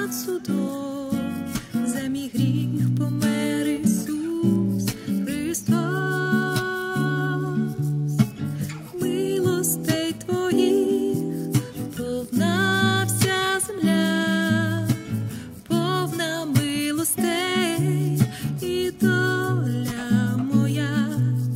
над судом, за мій гріх помер Ісус Христос. Милостей Твоїх повна вся земля, повна милостей і доля моя.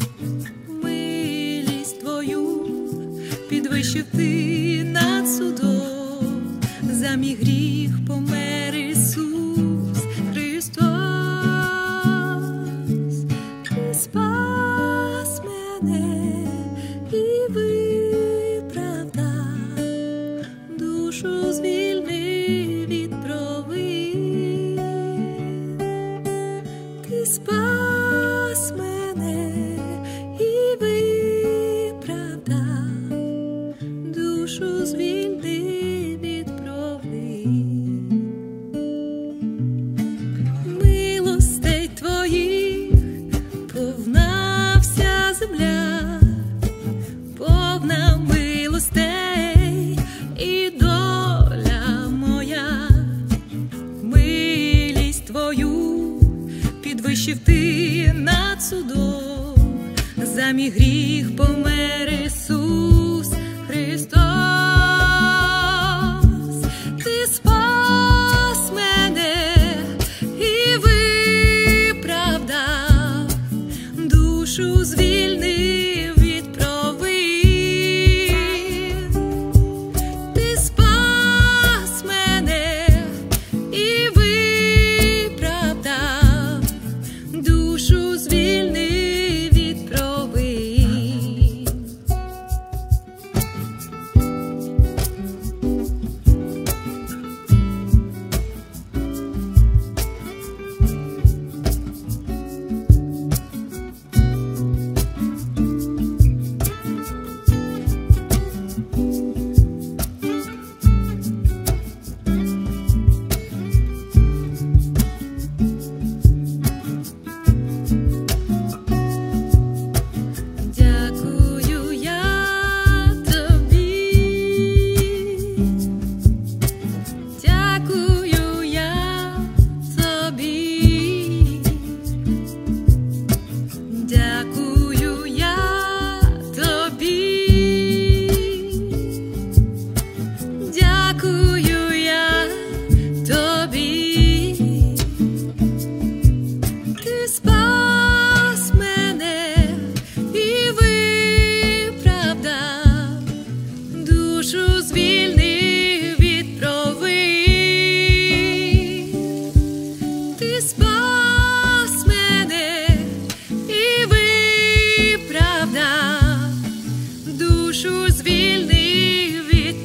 Милість Твою підвищив Ти над судом, за мій гріх помер Ісус Христос. Ти спас мене і виправдав, душу звільнив від провин. Ти спас мене і виправдав, душу звільнив від провин. Милостей Твоїх повна вся земля, повна милостей і доля моя. Милість Твою підвищив Ти над судом, за мій гріх помер Ісус Христос. Ти спас мене і виправдав, душу звільнив від провин. Ти спас мене і виправдав, душу звільнив від провин. Дякую я Тобі, дякую я Тобі, дякую я Тобі, дякую я Тобі. Ти спас мене і виправдав, душу звільнив від провин. Ти спас мене і виправдав, душу звільнив від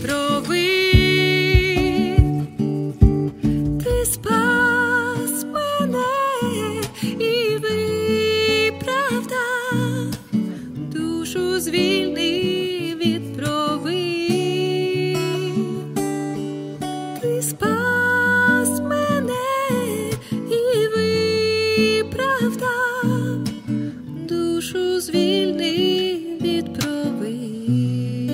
провин. Ти спас мене і виправдав, душу звільнив від провин. Ти спас мене і виправдав, душу звільнив від провин.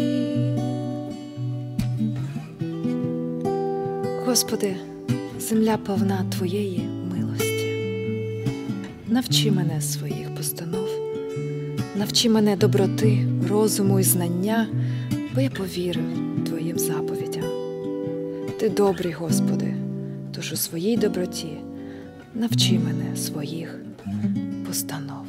Господи, земля повна Твоєї милості. Навчи мене своїх постанов, навчи мене доброти, розуму і знання, бо я повірив Твоїм заповідям. Ти добрий, Господи, тож у своїй доброті навчи мене своїх постанов.